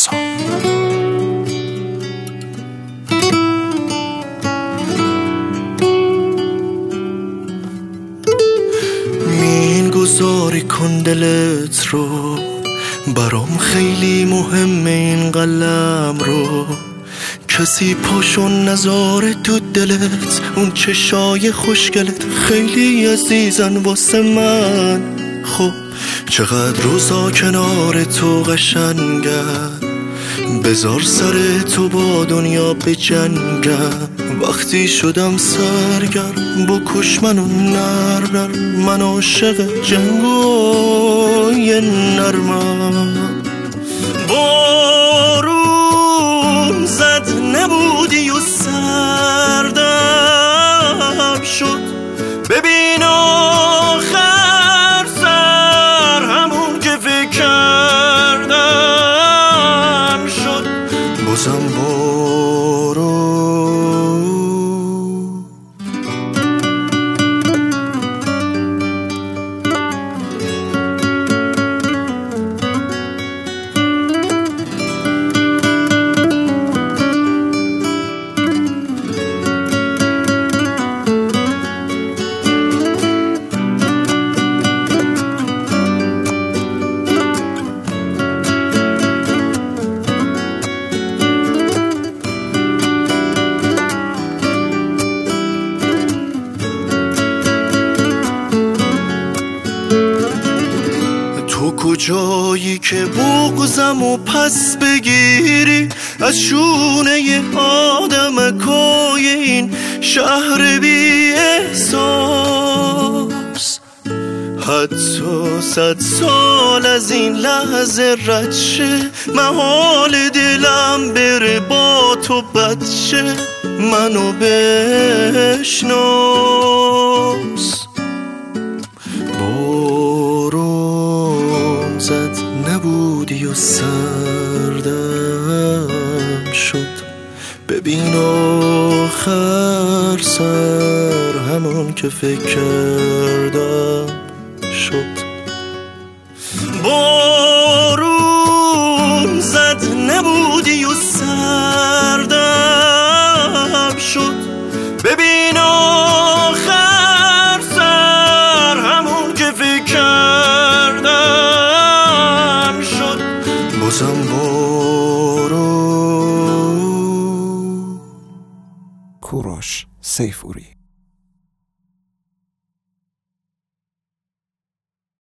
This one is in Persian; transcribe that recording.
رسا. گذاری کن دلت رو، برام خیلی مهمه این قلم رو. کسی پاشو نذاره تو دلت، اون چشای خوشگلت خیلی عزیزن واسه من. خب چقدر روزا کنار تو قشنگم، بذار سر تو با دنیا بجنگم. وقتی شدم سرگرم بکش منو نر، من عاشق جنگای نرمم. بارون زد نبودی و سردم شد، ببین آخر سر همون که فکر کردم شد. بازم کجایی که بغضم و پس بگیری از شونه ی آدمکای این شهر بی احساس. حتی 100 سال از این لحظه رد شه، محال دلم بره با تو بد شه. منو بشناس. زد نبودی و سردم شد، ببین آخر سر همون که فکر کردم شد. بارون زد نبودی و سردم شد، ببین آخر سر همون که فکر کردم شد. بازم کوروش سیفوری.